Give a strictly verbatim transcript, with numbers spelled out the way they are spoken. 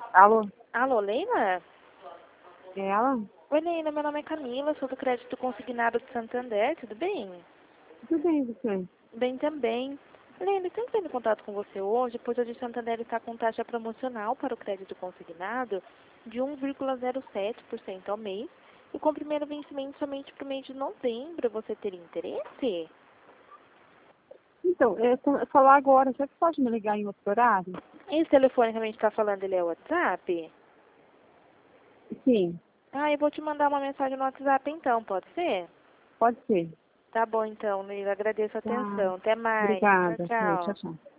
Alô? Alô, Leila? É ela? Oi, Leila, meu nome é Camila, sou do Crédito Consignado de Santander, tudo bem? Tudo bem, você? Bem também. Leila, estou entrando em contato com você hoje, pois hoje o Santander está com taxa promocional para o crédito consignado de um vírgula zero sete por cento ao mês e com primeiro vencimento somente para o mês de novembro. Você teria interesse? Então, eu tô- falar agora, você pode me ligar em outro horário? Esse telefone que a gente está falando, ele é o WhatsApp? Sim, Ah, eu vou te mandar uma mensagem no WhatsApp então, pode ser? pode ser. Tá bom então, Leila, agradeço a Tá. atenção. Até mais. Tchau, Obrigada. Tchau, tchau. tchau.